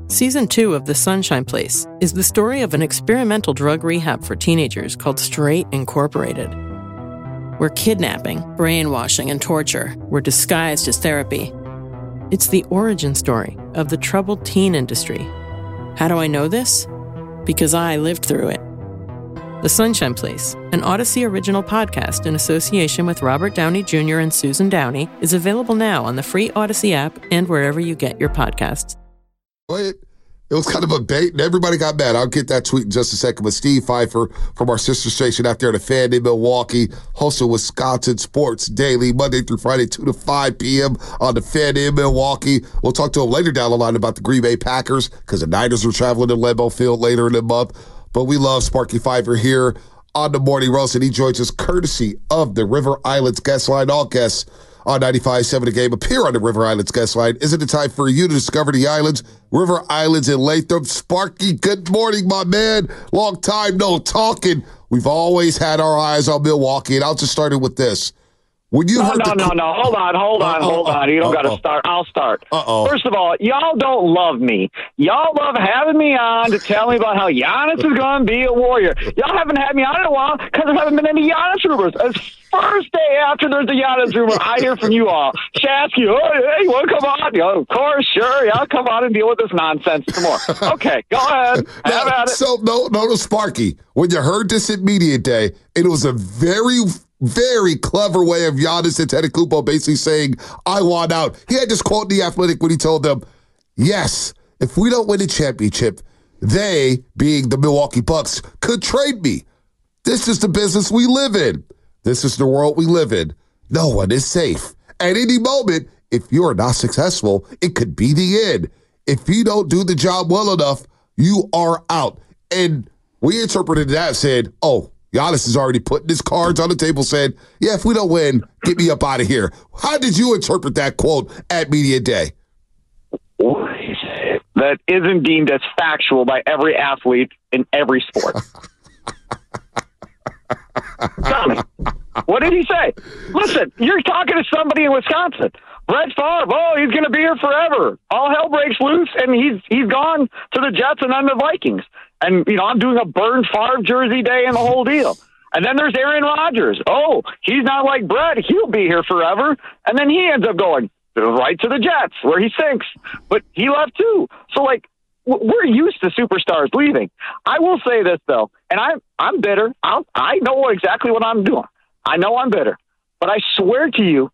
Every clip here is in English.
Season 2 of The Sunshine Place is the story of an experimental drug rehab for teenagers called Straight Incorporated, where kidnapping, brainwashing, and torture were disguised as therapy. It's the origin story of the troubled teen industry. How do I know this? Because I lived through it. The Sunshine Place, an Odyssey original podcast in association with Robert Downey Jr. and Susan Downey, is available now on the free Odyssey app and wherever you get your podcasts. It was kind of a bait, and everybody got mad. I'll get that tweet in just a second. But Steve Pfeiffer from our sister station out there, The Fan in Milwaukee, hosting Wisconsin Sports Daily, Monday through Friday, 2 to 5 p.m. on The Fan in Milwaukee. We'll talk to him later down the line about the Green Bay Packers because the Niners are traveling to Lambeau Field later in the month. But we love Sparky Pfeiffer here on the Morning Roast, and he joins us courtesy of the River Islands Guest Line. All guests on 95.7 The Game appear on the River Islands Guest Line. Isn't it time for you to discover the islands? River Islands in Latham. Sparky, good morning, my man. Long time no talking. We've always had our eyes on Milwaukee, and I'll just start it with this. When you No. Hold on. You don't got to start. I'll start. First of all, y'all don't love me. Y'all love having me on to tell me about how Giannis is going to be a Warrior. Y'all haven't had me on in a while because there haven't been any Giannis rumors. As first day after there's a Giannis rumor, I hear from you all. Ask you, hey, you want to come on? You know, of course, sure. Y'all come on and deal with this nonsense some more. Okay, go ahead. Have at it. So, no, Sparky. When you heard this at Media Day, it was a very clever way of Giannis Antetokounmpo basically saying, I want out. He had this quote in The Athletic when he told them, yes, if we don't win a championship, they, being the Milwaukee Bucks, could trade me. This is the business we live in. This is the world we live in. No one is safe. At any moment, if you're not successful, it could be the end. If you don't do the job well enough, you are out. And we interpreted that and said, oh, Giannis is already putting his cards on the table saying, yeah, if we don't win, get me up out of here. How did you interpret that quote at Media Day? That isn't deemed as factual by every athlete in every sport. Tell me, what did he say? Listen, you're talking to somebody in Wisconsin. Brett Favre, he's going to be here forever. All hell breaks loose, and he's gone to the Jets and then the Vikings. And, you know, I'm doing a Burn Favre jersey day and the whole deal. And then there's Aaron Rodgers. Oh, he's not like Brett. He'll be here forever. And then he ends up going right to the Jets, where he sinks. But he left too. So, like, we're used to superstars leaving. I will say this, though, and I'm bitter. I know exactly what I'm doing. I know I'm bitter. But I swear to you,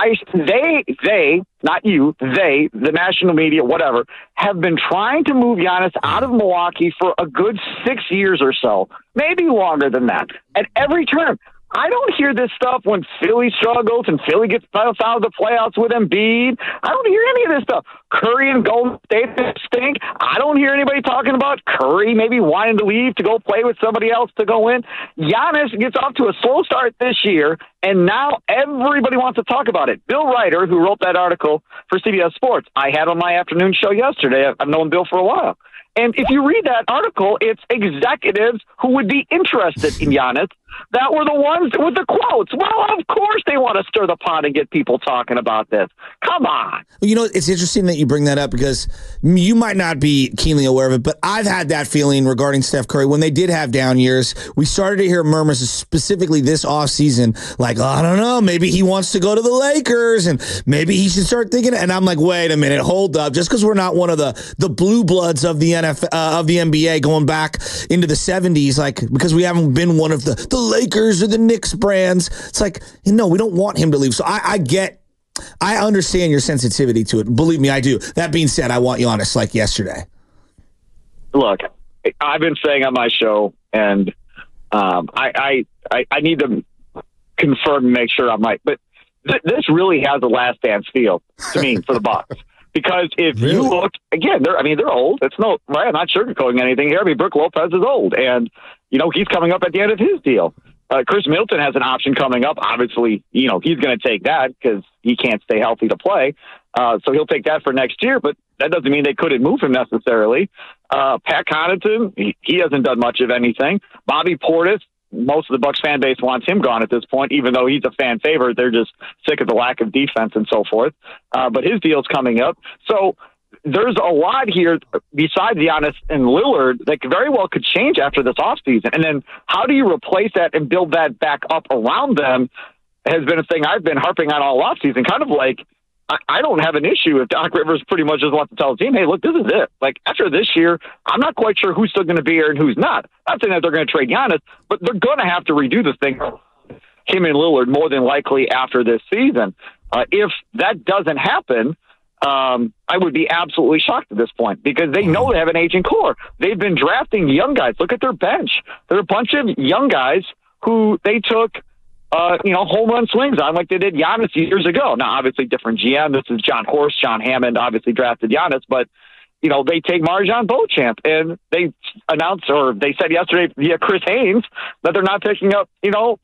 they, not you, they, the national media, whatever, have been trying to move Giannis out of Milwaukee for a good 6 years or so, maybe longer than that. At every turn, I don't hear this stuff when Philly struggles and Philly gets out of the playoffs with Embiid. I don't hear any of this stuff. Curry and Golden State stink. I don't hear anybody talking about Curry maybe wanting to leave to go play with somebody else to go in. Giannis gets off to a slow start this year, and now everybody wants to talk about it. Bill Ryder, who wrote that article for CBS Sports, I had on my afternoon show yesterday. I've known Bill for a while. And if you read that article, it's executives who would be interested in Giannis that were the ones with the quotes. Well, of course they want to stir the pot and get people talking about this. Come on. You know, it's interesting that you bring that up because you might not be keenly aware of it, but I've had that feeling regarding Steph Curry. When they did have down years, we started to hear murmurs, specifically this offseason, like, oh, I don't know, maybe he wants to go to the Lakers and maybe he should start thinking. And I'm like, wait a minute, hold up. Just because we're not one of the blue bloods of the NFL, of the NBA going back into the 70s, like, because we haven't been one of the Lakers or the Knicks brands. It's like, no, we don't want him to leave. So I understand your sensitivity to it. Believe me, I do. That being said, I want Giannis like yesterday. Look, I've been saying on my show, and I need to confirm and make sure I'm right, but this really has a last dance feel to me for the Bucks. Because if you look, again, they're old. It's right. I'm not sugarcoating anything here. I mean, Brook Lopez is old, and, you know, he's coming up at the end of his deal. Chris Middleton has an option coming up. Obviously, you know, he's going to take that because he can't stay healthy to play. So he'll take that for next year, but that doesn't mean they couldn't move him necessarily. Pat Connaughton, he hasn't done much of anything. Bobby Portis, most of the Bucks fan base wants him gone at this point, even though he's a fan favorite. They're just sick of the lack of defense and so forth. But his deal's coming up. So there's a lot here besides Giannis and Lillard that very well could change after this offseason. And then how do you replace that and build that back up around them has been a thing I've been harping on all offseason. Kind of like, I don't have an issue if Doc Rivers pretty much just wants to tell the team, hey, look, this is it. Like, after this year, I'm not quite sure who's still going to be here and who's not. Not saying that they're going to trade Giannis, but they're going to have to redo this thing, him and Lillard, more than likely after this season. If that doesn't happen, I would be absolutely shocked at this point because they know they have an aging core. They've been drafting young guys. Look at their bench. There are a bunch of young guys who they took home run swings on like they did Giannis years ago. Now, obviously, different GM. This is John Horst. John Hammond obviously drafted Giannis, but they take Marjan Beauchamp, and they announced, or they said yesterday via Chris Haynes, that they're not picking up,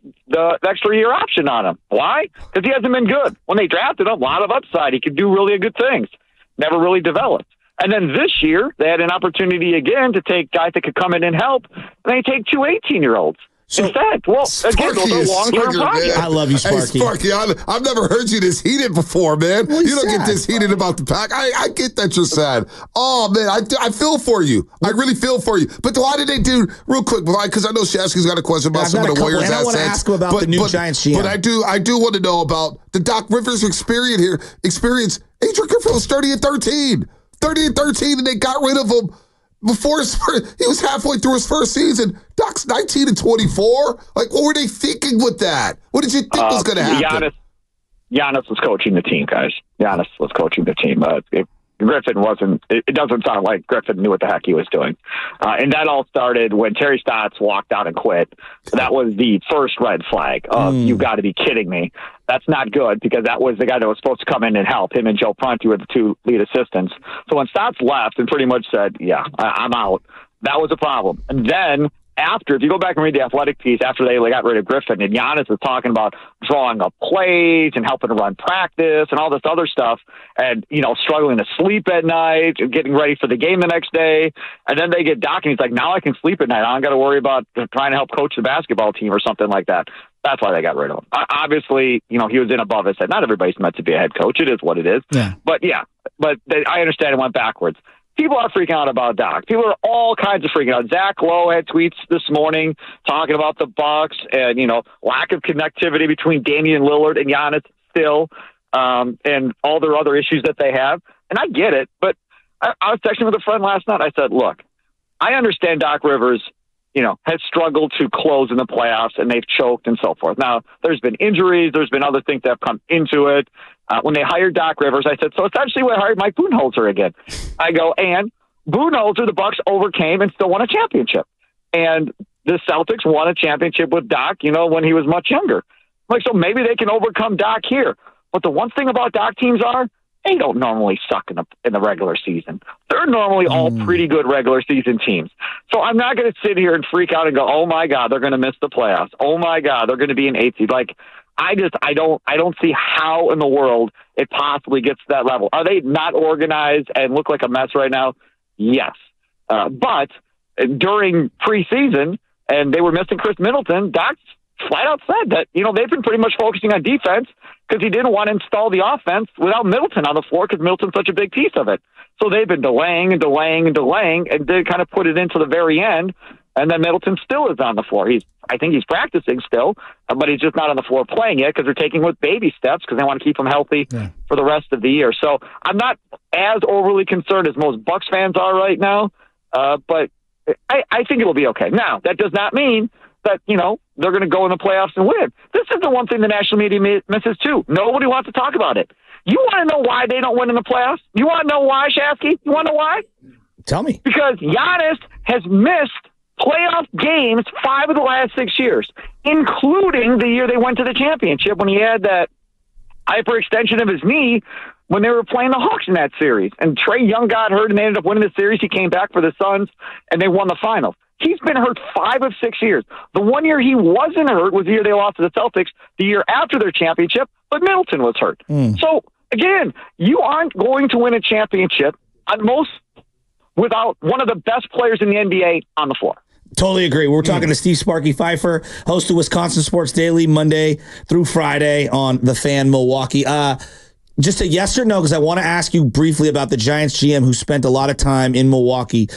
the extra year option on him. Why? Because he hasn't been good. When they drafted him, a lot of upside. He could do really good things. Never really developed. And then this year, they had an opportunity again to take guys that could come in and help, and they take two 18-year-olds. So, in fact, well, again, those are long-term projects. I love you, Sparky. Hey, Sparky, I've never heard you this heated before, man. Well, you don't sad. get this heated about the Pack. I get that you're sad. Oh, man, I feel for you. I really feel for you. But why did they do, real quick, because I know Shasky's got a question about some of the Warriors' assets. I want to ask him about the new Giants GM. But I do want to know about the Doc Rivers experience here. Adrian Griffin was 30-13. 30-13, and they got rid of him. Before he was halfway through his first season, Doc's 19-24. Like, what were they thinking with that? What did you think was going to happen? Giannis was coaching the team, guys. Giannis was coaching the team. Griffin wasn't. It doesn't sound like Griffin knew what the heck he was doing. And that all started when Terry Stotts walked out and quit. That was the first red flag of you've got to be kidding me. That's not good because that was the guy that was supposed to come in and help. Him and Joe Prunty were the two lead assistants. So when Stotts left and pretty much said, yeah, I'm out, that was a problem. And then after, if you go back and read the Athletic piece, after they got rid of Griffin, and Giannis was talking about drawing up plays and helping to run practice and all this other stuff, and, struggling to sleep at night, getting ready for the game the next day. And then they get Doc, and he's like, now I can sleep at night. I don't got to worry about trying to help coach the basketball team or something like that. That's why they got rid of him. Obviously, he was in above his head. Not everybody's meant to be a head coach. It is what it is. Yeah. But I understand it went backwards. People are freaking out about Doc. People are all kinds of freaking out. Zach Lowe had tweets this morning talking about the Bucks and, lack of connectivity between Damian Lillard and Giannis still, and all their other issues that they have. And I get it, but I was texting with a friend last night. I said, look, I understand Doc Rivers, has struggled to close in the playoffs and they've choked and so forth. Now, there's been injuries. There's been other things that have come into it. When they hired Doc Rivers, I said, so essentially we hired Mike Budenholzer again. I go, and Budenholzer, the Bucks overcame and still won a championship. And the Celtics won a championship with Doc, when he was much younger. So maybe they can overcome Doc here. But the one thing about Doc teams they don't normally suck in the regular season. They're normally all pretty good regular season teams. So I'm not going to sit here and freak out and go, oh my God, they're going to miss the playoffs. Oh my God, they're going to be an 8th seed. I don't see how in the world it possibly gets to that level. Are they not organized and look like a mess right now? Yes. But during preseason, and they were missing Chris Middleton, Doc flat out said that, they've been pretty much focusing on defense because he didn't want to install the offense without Middleton on the floor because Middleton's such a big piece of it. So they've been delaying and they kind of put it into the very end. And then Middleton still is on the floor. I think he's practicing still, but he's just not on the floor playing yet because they're taking with baby steps because they want to keep him healthy for the rest of the year. So I'm not as overly concerned as most Bucks fans are right now, but I think it'll be okay. Now, that does not mean that, they're going to go in the playoffs and win. This is the one thing the national media misses too. Nobody wants to talk about it. You want to know why they don't win in the playoffs? You want to know why, Shasky? You want to know why? Tell me. Because Giannis has missed playoff games 5 of the last 6 years, including the year they went to the championship when he had that hyperextension of his knee when they were playing the Hawks in that series. And Trae Young got hurt and they ended up winning the series. He came back for the Suns and they won the finals. He's been hurt 5 of 6 years. The one year he wasn't hurt was the year they lost to the Celtics, the year after their championship, but Middleton was hurt. So, again, you aren't going to win a championship without one of the best players in the NBA on the floor. Totally agree. We're talking to Steve Sparky Pfeiffer, host of Wisconsin Sports Daily, Monday through Friday on The Fan Milwaukee. Just a yes or no, because I want to ask you briefly about the Giants GM who spent a lot of time in Milwaukee.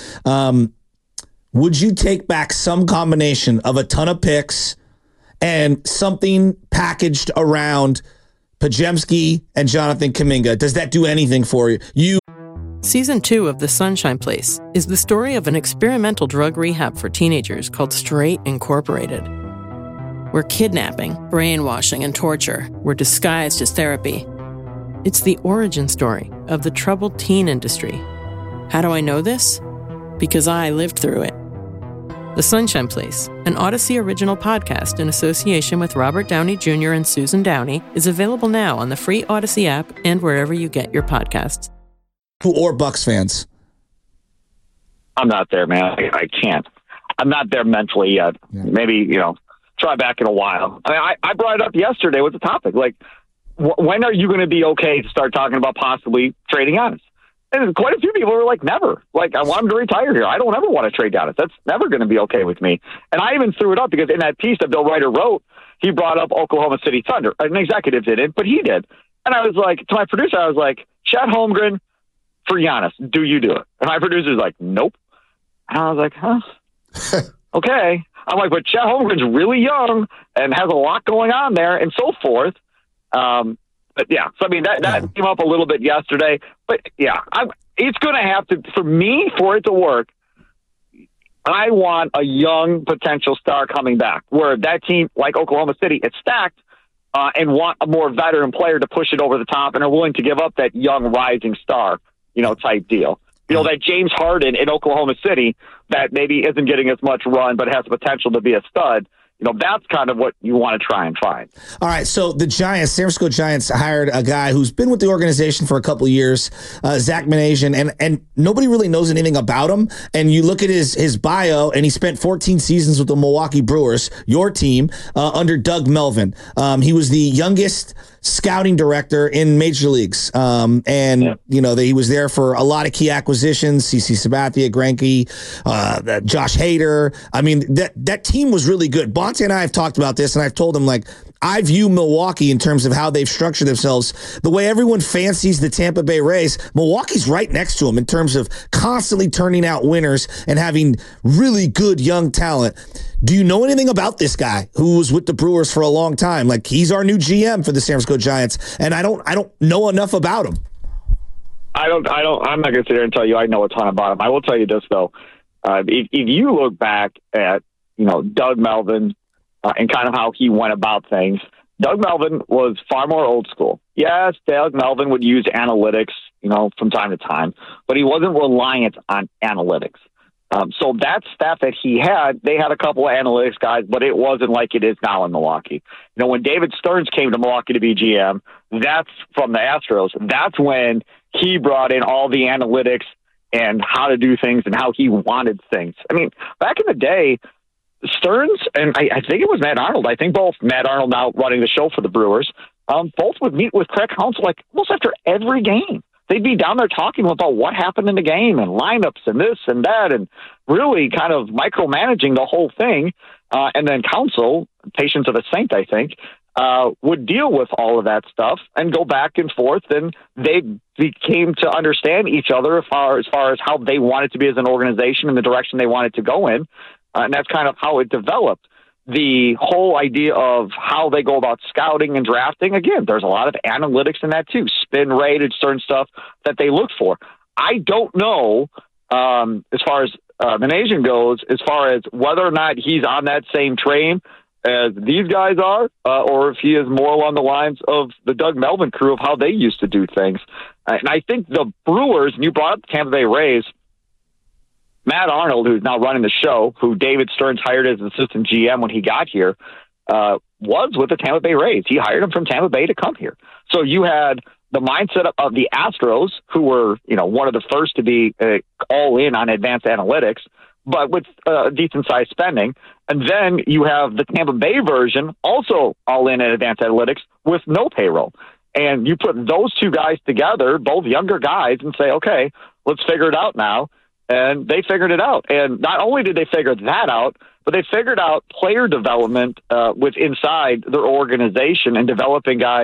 Would you take back some combination of a ton of picks and something packaged around Podziemski and Jonathan Kuminga? Does that do anything for you? Season 2 of The Sunshine Place is the story of an experimental drug rehab for teenagers called Straight Incorporated, where kidnapping, brainwashing, and torture were disguised as therapy. It's the origin story of the troubled teen industry. How do I know this? Because I lived through it. The Sunshine Place, an Odyssey original podcast in association with Robert Downey Jr. and Susan Downey, is available now on the free Odyssey app and wherever you get your podcasts. Or Bucks fans? I'm not there, man. I can't. I'm not there mentally yet. Yeah. Maybe, try back in a while. I brought it up yesterday with the topic. Like, when are you going to be okay to start talking about possibly trading Giannis? And quite a few people are like, never. Like, I want him to retire here. I don't ever want to trade Giannis. That's never going to be okay with me. And I even threw it up because in that piece that Bill Ryder wrote, he brought up Oklahoma City Thunder. An executive didn't, but he did. And I was like, to my producer, I was like, Chet Holmgren for Giannis. Do you do it? And my producer's like, nope. And I was like, huh? Okay. I'm like, but Chet Holmgren's really young and has a lot going on there and so forth. But yeah, so I mean, that came up a little bit yesterday, but yeah, it's going to have to, for me, for it to work, I want a young potential star coming back where that team, like Oklahoma City, it's stacked and want a more veteran player to push it over the top and are willing to give up that young rising star, type deal. That James Harden in Oklahoma City that maybe isn't getting as much run, but has the potential to be a stud. That's kind of what you want to try and find. All right, so the Giants, San Francisco Giants, hired a guy who's been with the organization for a couple of years, Zach Manasian, and nobody really knows anything about him. And you look at his bio, and he spent 14 seasons with the Milwaukee Brewers, your team, under Doug Melvin. He was the youngest scouting director in major leagues. He was there for a lot of key acquisitions, CC Sabathia, Greinke, Josh Hader. I mean, that team was really good. Bonte and I have talked about this, and I've told him, like, I view Milwaukee in terms of how they've structured themselves. The way everyone fancies the Tampa Bay Rays, Milwaukee's right next to them in terms of constantly turning out winners and having really good young talent. Do you know anything about this guy who was with the Brewers for a long time? Like, he's our new GM for the San Francisco Giants, and I don't know enough about him. I'm not going to sit here and tell you I know a ton about him. I will tell you this, though. If you look back at, Doug Melvin, and kind of how he went about things. Doug Melvin was far more old school. Yes, Doug Melvin would use analytics, from time to time, but he wasn't reliant on analytics. So that staff that he had, they had a couple of analytics guys, but it wasn't like it is now in Milwaukee. When David Stearns came to Milwaukee to be GM, that's from the Astros. That's when he brought in all the analytics and how to do things and how he wanted things. I mean, back in the day, Stearns, and I think it was Matt Arnold. I think both Matt Arnold now running the show for the Brewers, both would meet with Craig Counsell like almost after every game. They'd be down there talking about what happened in the game and lineups and this and that and really kind of micromanaging the whole thing. And then Counsell, patience of a saint, I think, would deal with all of that stuff and go back and forth. And they became to understand each other as far as how they wanted to be as an organization and the direction they wanted to go in. And that's kind of how it developed. The whole idea of how they go about scouting and drafting, again, there's a lot of analytics in that too, spin rate and certain stuff that they look for. I don't know, as far as Manasian goes, as far as whether or not he's on that same train as these guys are, or if he is more along the lines of the Doug Melvin crew of how they used to do things. And I think the Brewers, and you brought up the Tampa Bay Rays, Matt Arnold, who's now running the show, who David Stearns hired as assistant GM when he got here, was with the Tampa Bay Rays. He hired him from Tampa Bay to come here. So you had the mindset of the Astros, who were, one of the first to be all in on advanced analytics, but with decent sized spending. And then you have the Tampa Bay version, also all in at advanced analytics with no payroll. And you put those two guys together, both younger guys, and say, okay, let's figure it out now. And they figured it out. And not only did they figure that out, but they figured out player development with inside their organization and developing guys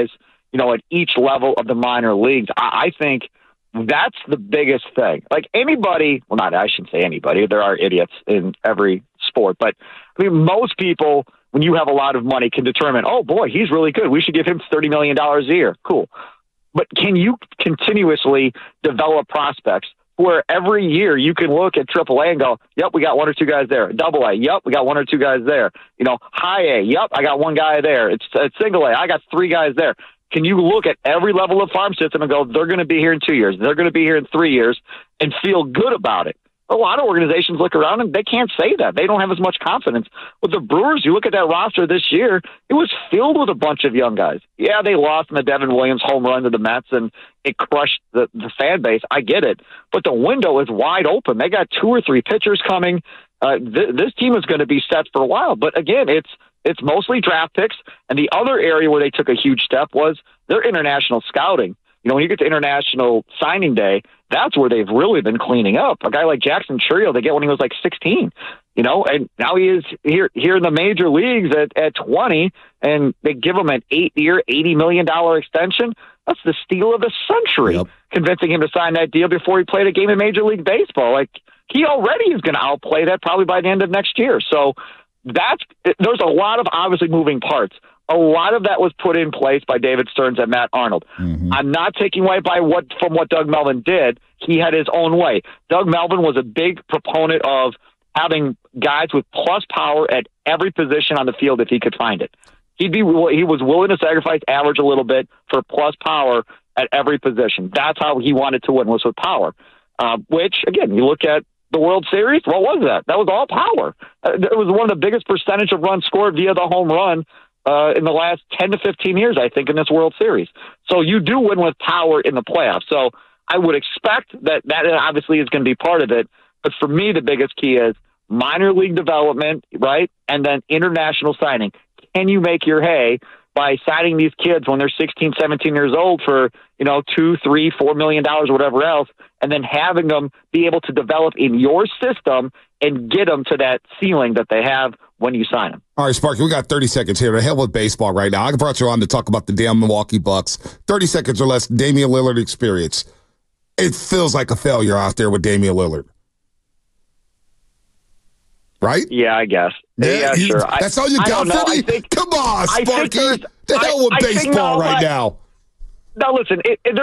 at each level of the minor leagues. I think that's the biggest thing. Like anybody, well, I shouldn't say anybody. There are idiots in every sport, but I mean, most people, when you have a lot of money, can determine, oh boy, he's really good. We should give him $30 million a year. Cool. But can you continuously develop prospects where every year you can look at AAA and go, yep, we got one or two guys there. AA, yep, we got one or two guys there. High A, yep, I got one guy there. It's single A, I got three guys there. Can you look at every level of farm system and go, they're going to be here in 2 years, they're going to be here in 3 years, and feel good about it? A lot of organizations look around and they can't say that. They don't have as much confidence. With the Brewers, you look at that roster this year, it was filled with a bunch of young guys. Yeah, they lost in the Devin Williams home run to the Mets, and it crushed the fan base. I get it. But the window is wide open. They got 2 or 3 pitchers coming. This team is going to be set for a while. But again, it's mostly draft picks. And the other area where they took a huge step was their international scouting. When you get to International Signing Day, that's where they've really been cleaning up. A guy like Jackson Chourio, they get when he was like 16, and now he is here in the major leagues at 20, and they give him an 8-year, $80 million extension. That's the steal of the century, convincing him to sign that deal before he played a game in Major League Baseball. Like, he already is going to outplay that probably by the end of next year. So there's a lot of obviously moving parts. A lot of that was put in place by David Stearns and Matt Arnold. Mm-hmm. I'm not taking away from what Doug Melvin did. He had his own way. Doug Melvin was a big proponent of having guys with plus power at every position on the field if he could find it. He was willing to sacrifice average a little bit for plus power at every position. That's how he wanted to win, was with power. Which, again, you look at the World Series, what was that? That was all power. It was one of the biggest percentage of runs scored via the home run in the last 10 to 15 years, I think, in this World Series. So you do win with power in the playoffs. So I would expect that obviously is going to be part of it. But for me, the biggest key is minor league development, right? And then international signing. Can you make your hay by signing these kids when they're 16, 17 years old for, $2, $3, $4 million, whatever else, and then having them be able to develop in your system and get them to that ceiling that they have when you sign them. All right, Sparky, we got 30 seconds here. The hell with baseball right now. I brought you on to talk about the damn Milwaukee Bucks. 30 seconds or less, Damian Lillard experience. It feels like a failure out there with Damian Lillard. Right? Yeah, I guess. Yeah, sure. That's all you got for me? Come on, Sparky. The hell with baseball right now. Now, listen,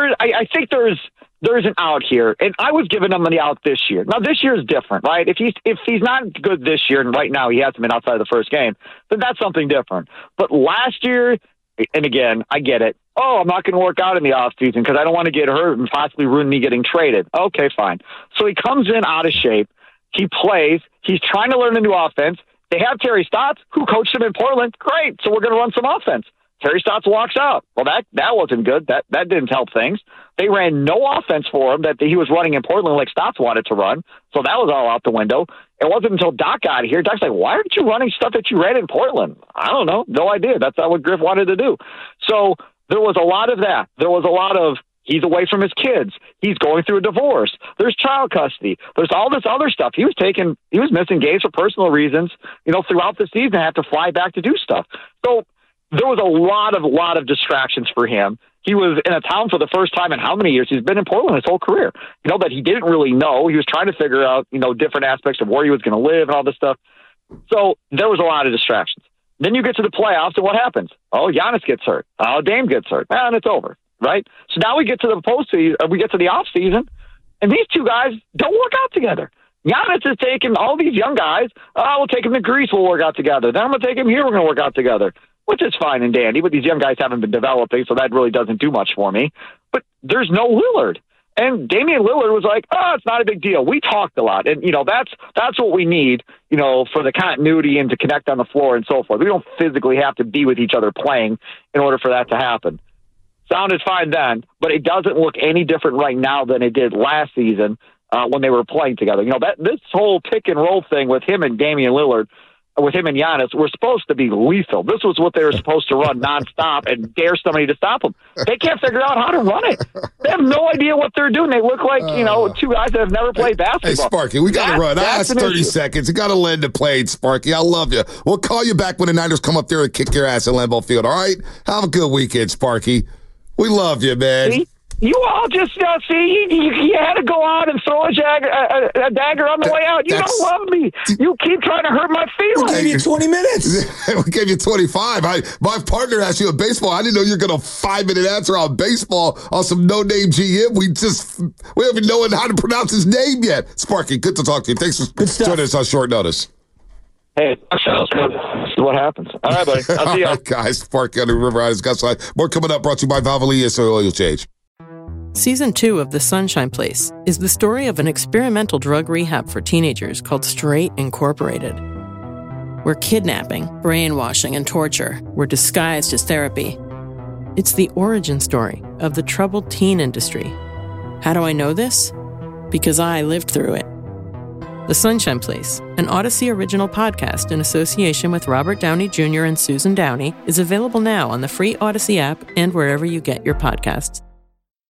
I think there's an out here, and I was giving him the out this year. Now, this year is different, right? If he's not good this year, and right now he hasn't been outside of the first game, then that's something different. But last year, and again, I get it. Oh, I'm not going to work out in the offseason because I don't want to get hurt and possibly ruin me getting traded. Okay, fine. So he comes in out of shape. He plays. He's trying to learn a new offense. They have Terry Stotts, who coached him in Portland. Great. So we're going to run some offense. Terry Stotts walks out. Well, that wasn't good. That didn't help things. They ran no offense for him that he was running in Portland like Stotts wanted to run. So that was all out the window. It wasn't until Doc got here. Doc's like, why aren't you running stuff that you ran in Portland? I don't know. No idea. That's not what Griff wanted to do. So there was a lot of that. There was a lot of he's away from his kids. He's going through a divorce. There's child custody. There's all this other stuff. He was missing games for personal reasons, throughout the season, had to fly back to do stuff. So there was a lot of distractions for him. He was in a town for the first time in how many years? He's been in Portland his whole career. That he didn't really know. He was trying to figure out, different aspects of where he was going to live and all this stuff. So there was a lot of distractions. Then you get to the playoffs, and what happens? Oh, Giannis gets hurt. Oh, Dame gets hurt. And it's over, right? So now we get to the postseason. We get to the off season, and these two guys don't work out together. Giannis is taking all these young guys. Oh, we'll take him to Greece. We'll work out together. Then I'm going to take him here. We're going to work out together. Which is fine and dandy, but these young guys haven't been developing, so that really doesn't do much for me. But there's no Lillard. And Damian Lillard was like, oh, it's not a big deal. We talked a lot. And, that's what we need, for the continuity and to connect on the floor and so forth. We don't physically have to be with each other playing in order for that to happen. Sounded fine then, but it doesn't look any different right now than it did last season when they were playing together. This whole pick and roll thing with him and Damian Lillard, with him and Giannis, were supposed to be lethal. This was what they were supposed to run nonstop and dare somebody to stop them. They can't figure out how to run it. They have no idea what they're doing. They look like, two guys that have never played basketball. Hey, Sparky, we got to run. That's 30 seconds. You got to lend the plane, Sparky. I love you. We'll call you back when the Niners come up there and kick your ass at Lambeau Field, all right? Have a good weekend, Sparky. We love you, man. See? You all just see. You had to go out and throw a dagger on the way out. You don't love me. You keep trying to hurt my feelings. We gave you 20 minutes. We gave you 25. My partner asked you a baseball. I didn't know you were going to 5-minute answer on baseball on some no-name GM. We don't even know how to pronounce his name yet. Sparky, good to talk to you. Thanks for joining us on short notice. Hey, this is what happens. All right, buddy. I'll see you. All right, guys. Sparky on the River Riders Gutside. More coming up, brought to you by Valvoline Oil Change. Season 2 of The Sunshine Place is the story of an experimental drug rehab for teenagers called Straight Incorporated, where kidnapping, brainwashing, and torture were disguised as therapy. It's the origin story of the troubled teen industry. How do I know this? Because I lived through it. The Sunshine Place, an Odyssey original podcast in association with Robert Downey Jr. and Susan Downey, is available now on the free Odyssey app and wherever you get your podcasts.